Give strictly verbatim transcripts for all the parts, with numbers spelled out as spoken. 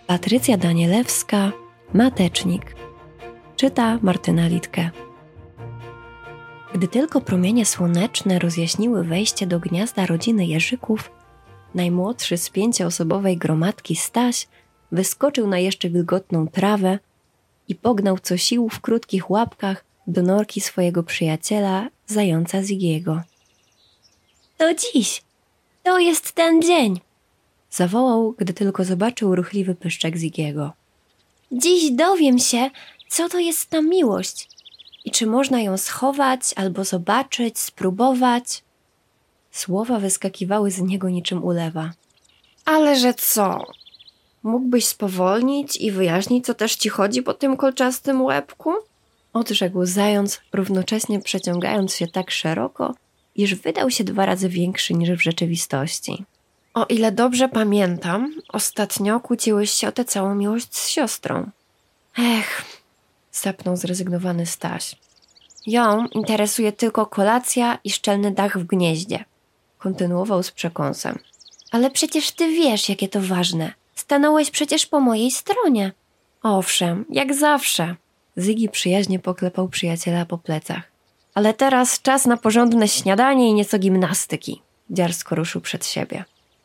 Patrycja Danielewska, Matecznik. Czyta Martyna Litke. Gdy tylko promienie słoneczne rozjaśniły wejście do gniazda rodziny Jerzyków, najmłodszy z pięcioosobowej gromadki Staś wyskoczył na jeszcze wilgotną trawę i pognał co sił w krótkich łapkach do norki swojego przyjaciela, zająca Zigiego. To dziś! To jest ten dzień! Zawołał, gdy tylko zobaczył ruchliwy pyszczek Zigiego. Dziś dowiem się, co to jest ta miłość i czy można ją schować albo zobaczyć, spróbować. Słowa wyskakiwały z niego niczym ulewa. Ale że co? Mógłbyś spowolnić i wyjaśnić, co też ci chodzi po tym kolczastym łebku? Odrzekł zając, równocześnie przeciągając się tak szeroko, iż wydał się dwa razy większy niż w rzeczywistości. O ile dobrze pamiętam, ostatnio kłóciłeś się o tę całą miłość z siostrą. Ech, sapnął zrezygnowany Staś. Ją interesuje tylko kolacja i szczelny dach w gnieździe. Kontynuował z przekąsem. Ale przecież ty wiesz, jakie to ważne. Stanąłeś przecież po mojej stronie. Owszem, jak zawsze. Zigi przyjaźnie poklepał przyjaciela po plecach. Ale teraz czas na porządne śniadanie i nieco gimnastyki. Dziarsko ruszył przed siebie.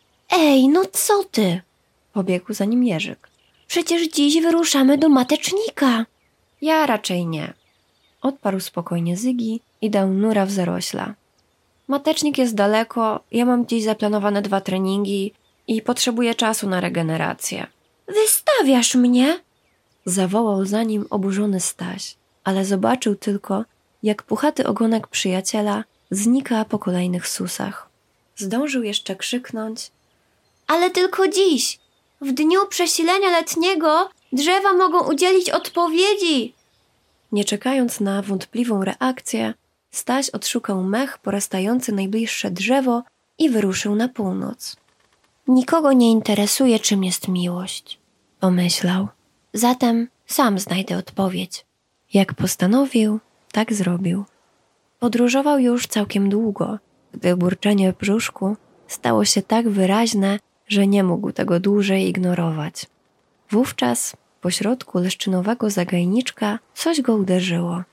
Ej, no co ty? Pobiegł za nim Jerzyk. Przecież dziś wyruszamy do Matecznika. Ja raczej nie. Odparł spokojnie Zygi i dał nura w zarośla. Matecznik jest daleko, ja mam dziś zaplanowane dwa treningi i potrzebuję czasu na regenerację. Wystawiasz mnie? Zawołał za nim oburzony Staś, ale zobaczył tylko, jak puchaty ogonek przyjaciela znika po kolejnych susach. Zdążył jeszcze krzyknąć: ale tylko dziś! W dniu przesilenia letniego drzewa mogą udzielić odpowiedzi! Nie czekając na wątpliwą reakcję, Staś odszukał mech porastający najbliższe drzewo i wyruszył na północ. Nikogo nie interesuje, czym jest miłość, pomyślał. Zatem sam znajdę odpowiedź. Jak postanowił, tak zrobił. Podróżował już całkiem długo, gdy burczenie w brzuszku stało się tak wyraźne, że nie mógł tego dłużej ignorować. Wówczas pośrodku leszczynowego zagajniczka coś go uderzyło.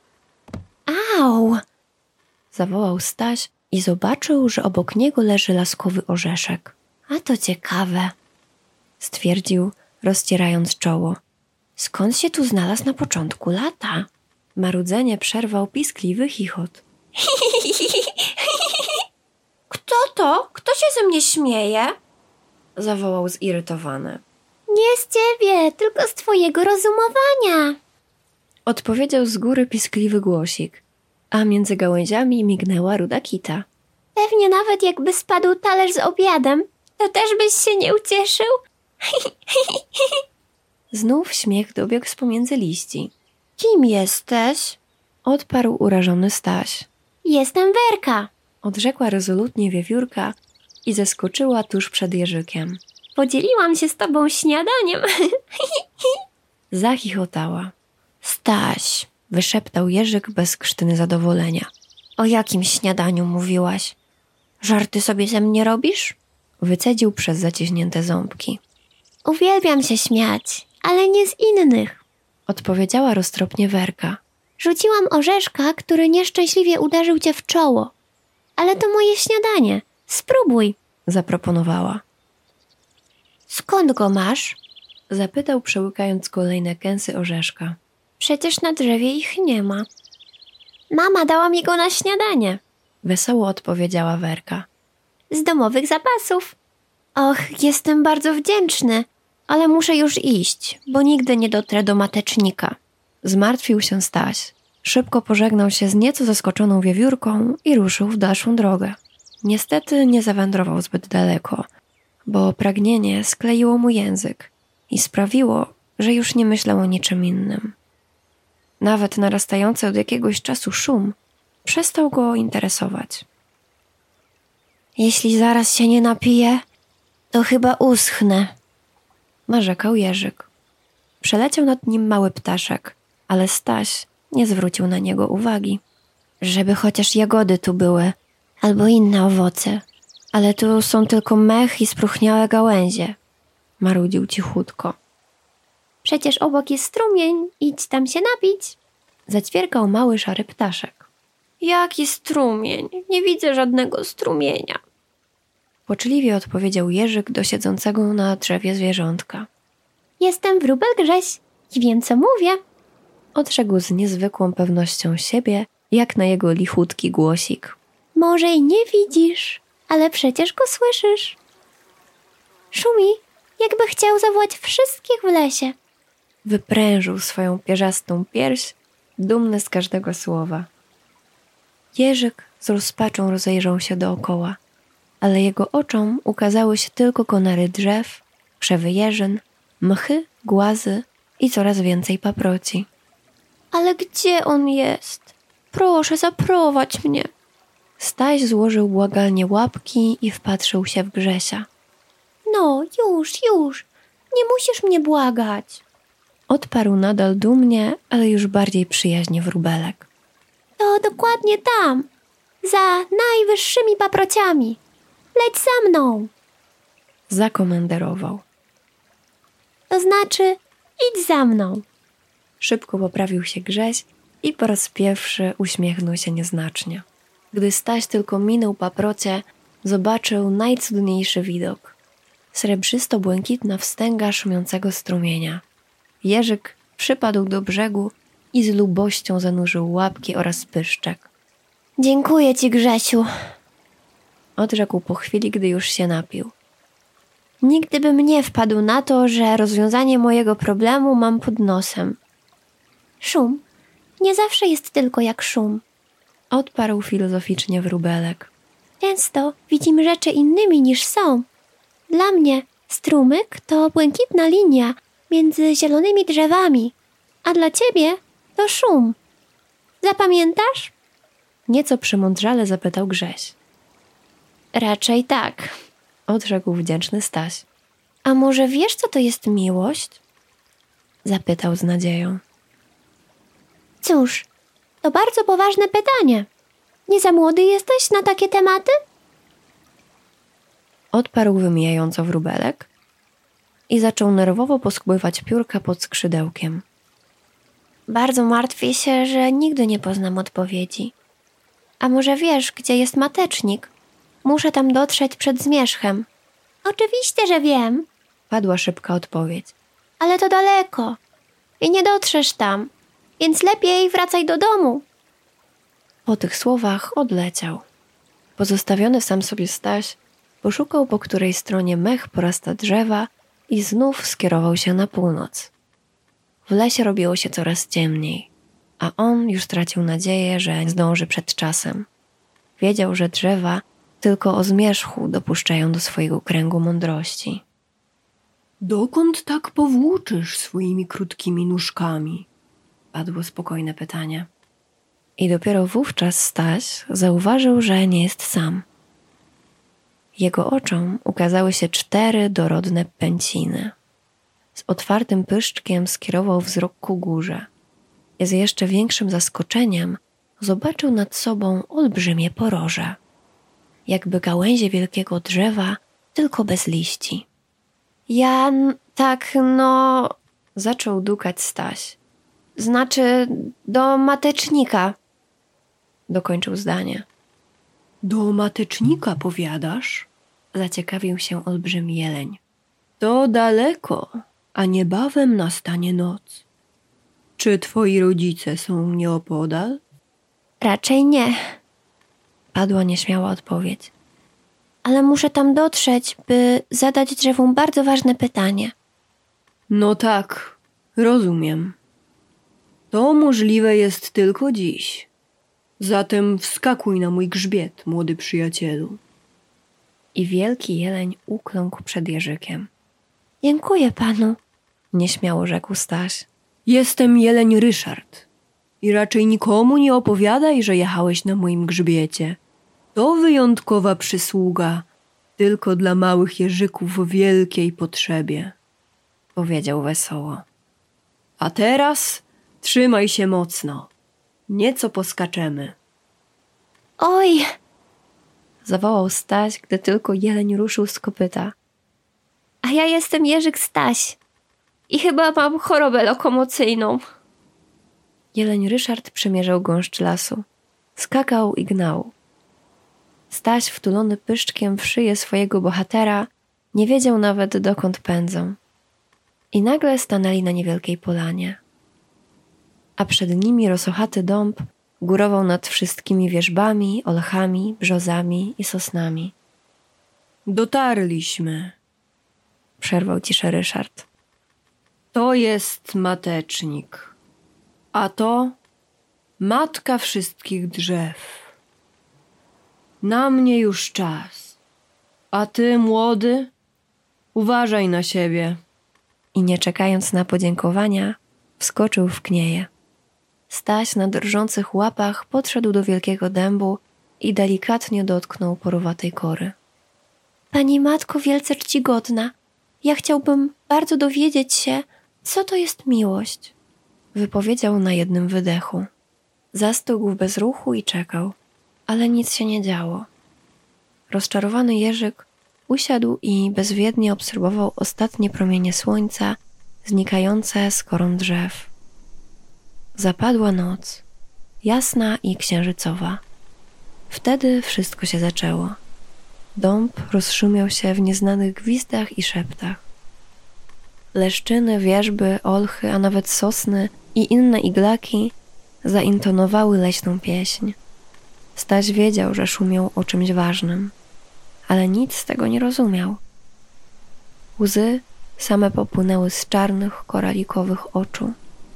Au! Zawołał Staś i zobaczył, że obok niego leży laskowy orzeszek. A to ciekawe, stwierdził, rozcierając czoło. Skąd się tu znalazł na początku lata? Marudzenie przerwał piskliwy chichot. Kto to? Kto się ze mnie śmieje? Zawołał zirytowany. Nie z ciebie, tylko z twojego rozumowania. Odpowiedział z góry piskliwy głosik, a między gałęziami mignęła ruda kita. Pewnie nawet jakby spadł talerz z obiadem, to też byś się nie ucieszył? Znów śmiech dobiegł z pomiędzy liści. Kim jesteś? Odparł urażony Staś. Jestem Werka, odrzekła rezolutnie wiewiórka i zeskoczyła tuż przed Jerzykiem. Podzieliłam się z tobą śniadaniem. Zachichotała. Staś, wyszeptał Jerzyk bez krztyny zadowolenia. O jakim śniadaniu mówiłaś? Żarty sobie ze mnie robisz? Wycedził przez zaciśnięte ząbki. Uwielbiam się śmiać, ale nie z innych, odpowiedziała roztropnie Werka. Rzuciłam orzeszka, który nieszczęśliwie uderzył cię w czoło. Ale to moje śniadanie. Spróbuj, zaproponowała. Skąd go masz? Zapytał, przełykając kolejne kęsy orzeszka. Przecież na drzewie ich nie ma. Mama dała mi go na śniadanie, wesoło odpowiedziała Werka. Z domowych zapasów. Och, jestem bardzo wdzięczny, ale muszę już iść, bo nigdy nie dotrę do Matecznika. Zmartwił się Staś. Szybko pożegnał się z nieco zaskoczoną wiewiórką i ruszył w dalszą drogę. Niestety nie zawędrował zbyt daleko, bo pragnienie skleiło mu język i sprawiło, że już nie myślał o niczym innym. Nawet narastający od jakiegoś czasu szum przestał go interesować. Jeśli zaraz się nie napiję, to chyba uschnę, narzekał Jerzyk. Przeleciał nad nim mały ptaszek, ale Staś nie zwrócił na niego uwagi. Żeby chociaż jagody tu były, albo inne owoce, ale tu są tylko mech i spróchniałe gałęzie, marudził cichutko. Przecież obok jest strumień, idź tam się napić. Zaćwierkał mały szary ptaszek. Jaki strumień? Nie widzę żadnego strumienia. Płoczliwie odpowiedział Jerzyk do siedzącego na drzewie zwierzątka. Jestem wróbel Grześ i wiem, co mówię. Odrzekł z niezwykłą pewnością siebie, jak na jego lichutki głosik. Może i nie widzisz, ale przecież go słyszysz. Szumi, jakby chciał zawołać wszystkich w lesie. Wyprężył swoją pierzastą pierś, dumny z każdego słowa. Jerzyk z rozpaczą rozejrzał się dookoła, ale jego oczom ukazały się tylko konary drzew, krzewy jeżyn, mchy, głazy i coraz więcej paproci. Ale gdzie on jest? Proszę, zaprowadź mnie. Staś złożył błagalnie łapki i wpatrzył się w Grzesia. No, już, już, nie musisz mnie błagać. Odparł nadal dumnie, ale już bardziej przyjaźnie wróbelek. To dokładnie tam, za najwyższymi paprociami. Leć za mną. Zakomenderował. To znaczy, idź za mną. Szybko poprawił się Grześ i po raz pierwszy uśmiechnął się nieznacznie. Gdy Staś tylko minął paprocie, zobaczył najcudniejszy widok. Srebrzysto-błękitna wstęga szumiącego strumienia. Jerzyk przypadł do brzegu i z lubością zanurzył łapki oraz pyszczek. Dziękuję ci, Grzesiu, odrzekł po chwili, gdy już się napił. Nigdy bym nie wpadł na to, że rozwiązanie mojego problemu mam pod nosem. Szum nie zawsze jest tylko jak szum, odparł filozoficznie wróbelek. Często widzimy rzeczy innymi niż są. Dla mnie strumyk to błękitna linia między zielonymi drzewami, a dla ciebie to szum. Zapamiętasz? Nieco przemądrzale zapytał Grześ. Raczej tak, odrzekł wdzięczny Staś. A może wiesz, co to jest miłość? Zapytał z nadzieją. Cóż, to bardzo poważne pytanie. Nie za młody jesteś na takie tematy? Odparł wymijająco wróbelek i zaczął nerwowo poskubywać piórka pod skrzydełkiem. Bardzo martwię się, że nigdy nie poznam odpowiedzi. A może wiesz, gdzie jest matecznik? Muszę tam dotrzeć przed zmierzchem. Oczywiście, że wiem, padła szybka odpowiedź. Ale to daleko i nie dotrzesz tam, więc lepiej wracaj do domu. Po tych słowach odleciał. Pozostawiony sam sobie Staś poszukał, po której stronie mech porasta drzewa i znów skierował się na północ. W lesie robiło się coraz ciemniej, a on już tracił nadzieję, że zdąży przed czasem. Wiedział, że drzewa tylko o zmierzchu dopuszczają do swojego kręgu mądrości. Dokąd tak powłóczysz swoimi krótkimi nóżkami? Padło spokojne pytanie. I dopiero wówczas Staś zauważył, że nie jest sam. Jego oczom ukazały się cztery dorodne pęciny. Z otwartym pyszczkiem skierował wzrok ku górze i z jeszcze większym zaskoczeniem zobaczył nad sobą olbrzymie poroże. Jakby gałęzie wielkiego drzewa, tylko bez liści. Ja tak, no... Zaczął dukać Staś. Znaczy, do matecznika. Dokończył zdanie. Do matecznika, powiadasz? Zaciekawił się olbrzymi jeleń. To daleko, a niebawem nastanie noc. Czy twoi rodzice są nieopodal? Raczej nie. Padła nieśmiała odpowiedź. Ale muszę tam dotrzeć, by zadać drzewom bardzo ważne pytanie. No tak, rozumiem. To możliwe jest tylko dziś. Zatem wskakuj na mój grzbiet, młody przyjacielu. I wielki jeleń ukląkł przed Jerzykiem. Dziękuję panu, nieśmiało rzekł Staś. Jestem jeleń Ryszard i raczej nikomu nie opowiadaj, że jechałeś na moim grzbiecie. To wyjątkowa przysługa tylko dla małych jeżyków w wielkiej potrzebie, powiedział wesoło. A teraz trzymaj się mocno. Nieco poskaczemy. Oj! Zawołał Staś, gdy tylko jeleń ruszył z kopyta. A ja jestem Jerzyk Staś. i chyba mam chorobę lokomocyjną. Jeleń Ryszard przemierzał gąszcz lasu. Skakał i gnał. Staś, wtulony pyszczkiem w szyję swojego bohatera, nie wiedział nawet, dokąd pędzą. I nagle stanęli na niewielkiej polanie. A przed nimi rosochaty dąb górował nad wszystkimi wierzbami, olchami, brzozami i sosnami. Dotarliśmy, przerwał ciszę Ryszard. To jest matecznik, a to matka wszystkich drzew. Na mnie już czas, a ty, młody, uważaj na siebie. I nie czekając na podziękowania, wskoczył w knieję. Staś na drżących łapach podszedł do wielkiego dębu i delikatnie dotknął porowatej kory. Pani matko wielce czcigodna, ja chciałbym bardzo dowiedzieć się, co to jest miłość, wypowiedział na jednym wydechu. Zastygł w bezruchu i czekał, ale nic się nie działo. Rozczarowany Jerzyk usiadł i bezwiednie obserwował ostatnie promienie słońca znikające z korą drzew. Zapadła noc, jasna i księżycowa. Wtedy wszystko się zaczęło. Dąb rozszumiał się w nieznanych gwizdach i szeptach. Leszczyny, wierzby, olchy, a nawet sosny i inne iglaki zaintonowały leśną pieśń. Staś wiedział, że szumią o czymś ważnym, ale nic z tego nie rozumiał. Łzy same popłynęły z czarnych, koralikowych oczu.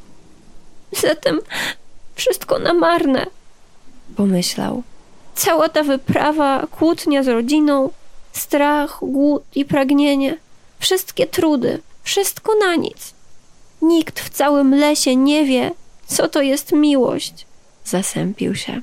Zatem wszystko na marne, pomyślał. Cała ta wyprawa, kłótnia z rodziną, strach, głód i pragnienie, wszystkie trudy, wszystko na nic. Nikt w całym lesie nie wie, co to jest miłość. Zasępił się.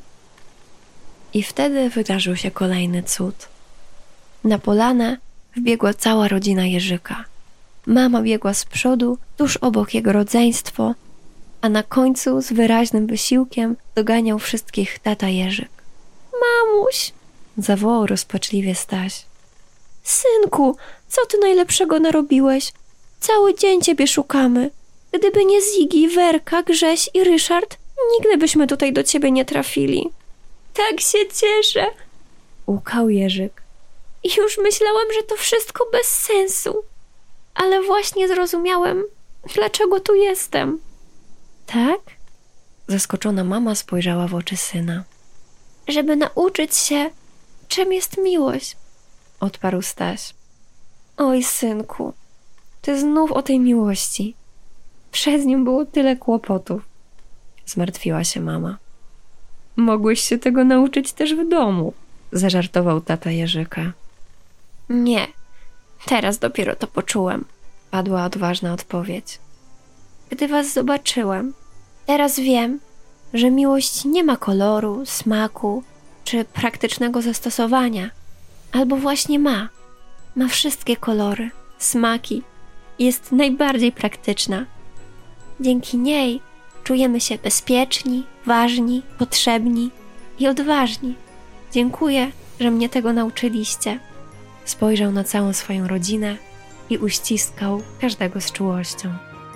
I wtedy wydarzył się kolejny cud. Na polanę wbiegła cała rodzina Jerzyka. Mama biegła z przodu, tuż obok jego rodzeństwo, a na końcu z wyraźnym wysiłkiem doganiał wszystkich tata Jerzyk. Mamuś! Zawołał rozpaczliwie Staś. Synku, co ty najlepszego narobiłeś? Cały dzień ciebie szukamy. Gdyby nie Zigi, Werka, Grześ i Ryszard, nigdy byśmy tutaj do ciebie nie trafili. Tak się cieszę! Łkał Jerzyk. I już myślałam, że to wszystko bez sensu. Ale właśnie zrozumiałem, dlaczego tu jestem. Tak? Zaskoczona mama spojrzała w oczy syna. Żeby nauczyć się, czym jest miłość, odparł Staś. Oj, synku, ty znów o tej miłości. Przez nią było tyle kłopotów. Zmartwiła się mama. Mogłeś się tego nauczyć też w domu, zażartował tata Jerzyka. Nie, teraz dopiero to poczułem, padła odważna odpowiedź. Gdy was zobaczyłem, teraz wiem, że miłość nie ma koloru, smaku czy praktycznego zastosowania. Albo właśnie ma. Ma wszystkie kolory, smaki. Jest najbardziej praktyczna. Dzięki niej czujemy się bezpieczni, ważni, potrzebni i odważni. Dziękuję, że mnie tego nauczyliście. Spojrzał na całą swoją rodzinę i uściskał każdego z czułością.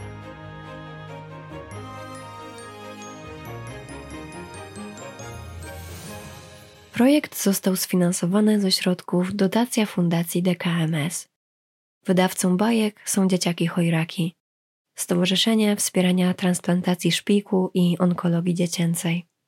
Projekt został sfinansowany ze środków Dotacja Fundacji D K M S. Wydawcą bajek są Dzieciaki Chojraki, Stowarzyszenie Wspierania Transplantacji Szpiku i Onkologii Dziecięcej.